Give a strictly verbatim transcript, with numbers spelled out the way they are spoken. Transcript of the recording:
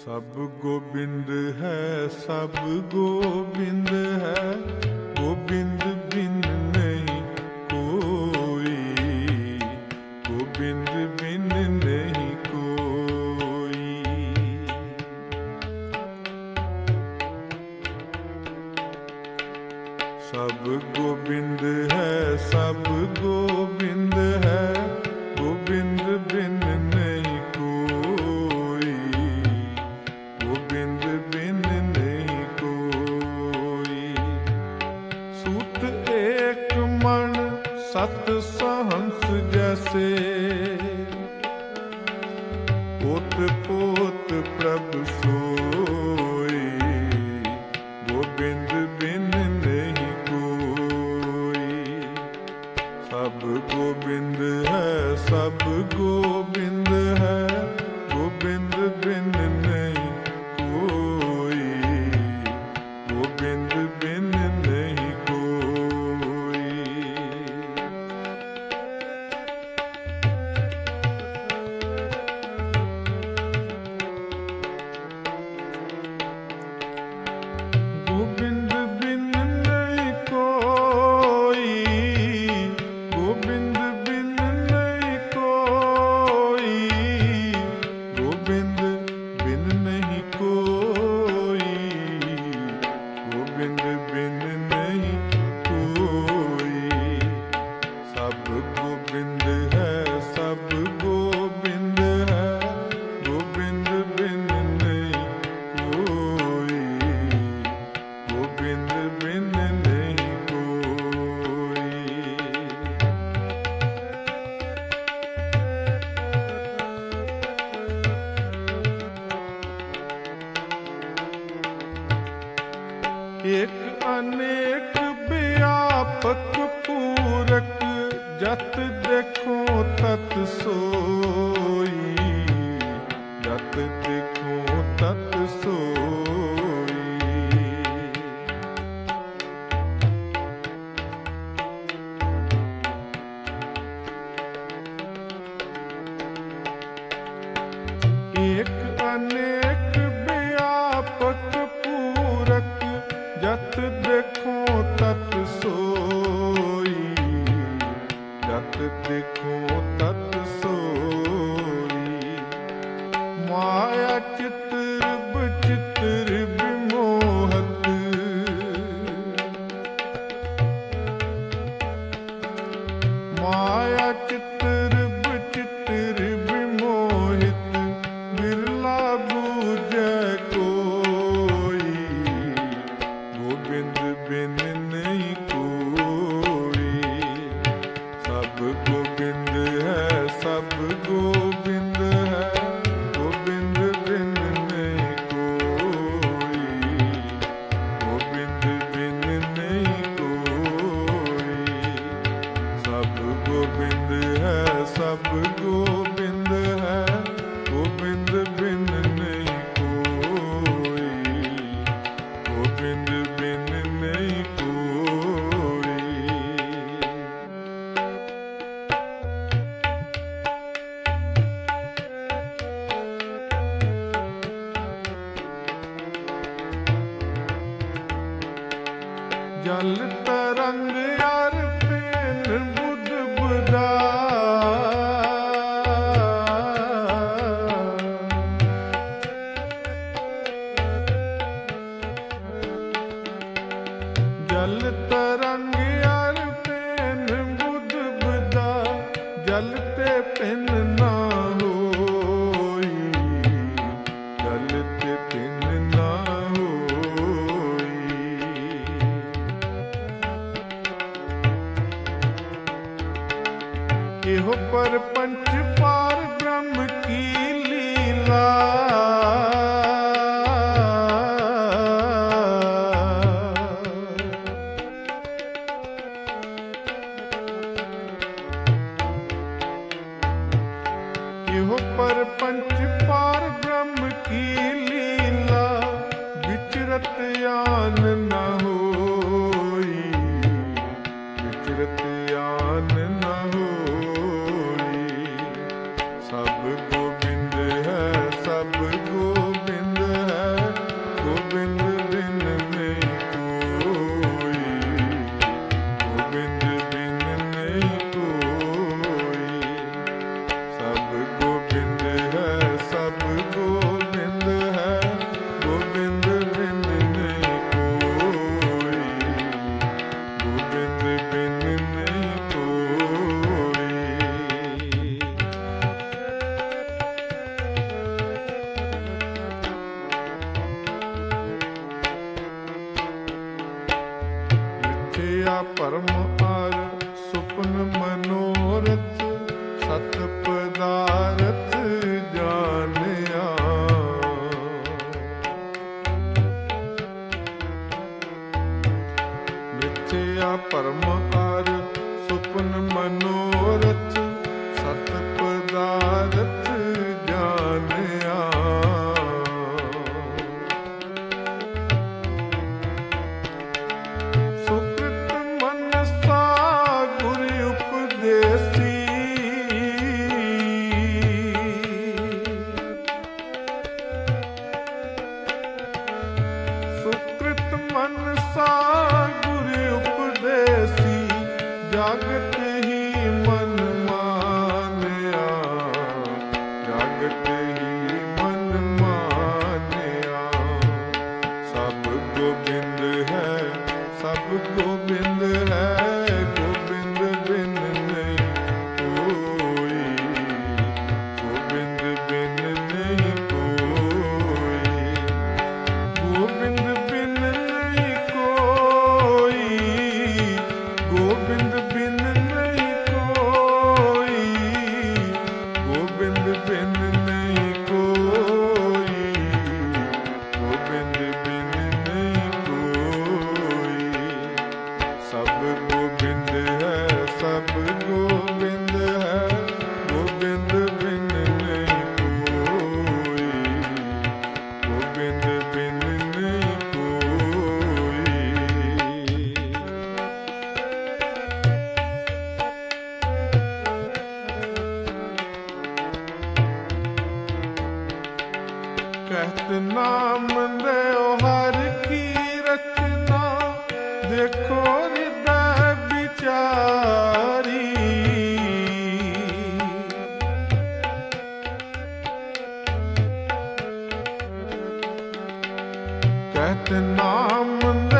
सब गोबिंद है, सब गोबिंद है, गोबिंद बिन नहीं कोई, गोबिंद बिन नहीं कोई। सब गोबिंद है, सब गोबिंद है, गोबिंद बिन नहीं कोई, गोबिंद बिन नहीं कोई। सूत एक मन सत सहंस जैसे, पोत पोत प्रभु सोई, गोबिंद बिन नहीं कोई। सब गोबिंद है, सब गोबिंद है, गोबिंद बिन नहीं कोई, गोबिंद बिन नहीं कोई। गोबिंद बिन नहीं कोई, गोबिंद बिन नहीं कोई, गोबिंद बिन नहीं कोई, गोबिंद बिन नहीं कोई। सब गोबिंद है, सब गोबिंद है, गोबिंद बिन नहीं कोई, गोबिंद बिन नहीं कोई। एक अनेक व्यापक पूरक, जत देखो तत सोई, जत देखो तत सोई। एक अनेक व्यापक पूरक, जत देखो तत सोई, जत देखो तत सोई। माया चित्र विचित्र विमोहत, माया चित्र विचित्र विमोहित, बिरला बूझे कोई, गोबिंद बिन नहीं कोई। सब गोबिंद है, सब गोबिंद है, गोबिंद बिन नहीं कोई, गोबिंद बिन नहीं कोई। सब गोबिंद है, सब गोबिंद है, गोबिंद बिन नहीं कोई, गोबिंद बिन नहीं कोई। जल तरंग यार पेन बुध बुधा, जल तरंग यार पेन बुध बुधा, जलते पिन ना होई, जलते पिन ना होई। एहो पर पंच पार ब्रह्म की लीला, एहो पर पंच पार ब्रह्म की लीला, विचरत यान न होई, विचरत यान न होई। सब गोबिंद है, सब गोबिंद ਭਰਮ ਅਰ ਸੁਪਨ ਮਨੋਰਥ ਸਤ ਪਦਾਰਥ ਜਾਣਿਆ। ਮਿਥਿਆ ਭਰਮ ਅਰ ਸੁਪਨ ਮਨੋਰਥ ਸਤ ਪਦਾਰਥ ਜਾਣਿਆ। ਸੁਕ੍ਰਿਤ ਮਨਸਾ ਗੁਰ ਉਪਦੇਸੀ ਸੁਕ੍ਰਿਤ ਮਨਸਾ ਗੁਰ ਉਪਦੇਸੀ ਜਾਗਤ ਹੀ ਮਨ ਮਾਨਿਆ। ਜਾਗਤ ਹੀ ਮਨ ਮਾਨਿਆ। ਸਭ ਗੋਬਿੰਦ ਹੈ ਸਭ ਗੋਬਿੰਦ ਹੈ ਗੋਬਿੰਦ ਬਿਨ ਨਹੀਂ ਕੋਈ। ਗੋਬਿੰਦ ਬਿਨ ਨਹੀਂ ਕੋਈ। ਗੋਬਿੰਦ ਬਿਨ ਨਹੀਂ ਕੋਈ। ਗੋਬਿੰਦ ਬਿਨ ਨਹੀਂ ਕੋਈ। ਗੋਬਿੰਦ ਬਿਨ ਨਹੀਂ ਕੋਈ। ਗੋਬਿੰਦ ਬਿਨ ਨਹੀਂ ਕੋਈ। ਸਭ ਗੋਬਿੰਦ ਹੈ ਸਭ ਗੋਬਿੰਦ ਹੈ ਗੋਬਿੰਦ ਬਿਨ ਨਹੀਂ ਕੋਈ। ਗੋਬਿੰਦ ਬਿਨ ਨਹੀਂ ਕੋਈ। ਕਹਿਤ ਨਾਮ ਦਿਓ ਹਰ ਕੀ ਰਚਨਾ ਦੇਖੋ ਹਿਰਦੈ ਵਿਚਾਰੀ। ਕਹਿਤ ਨਾਮ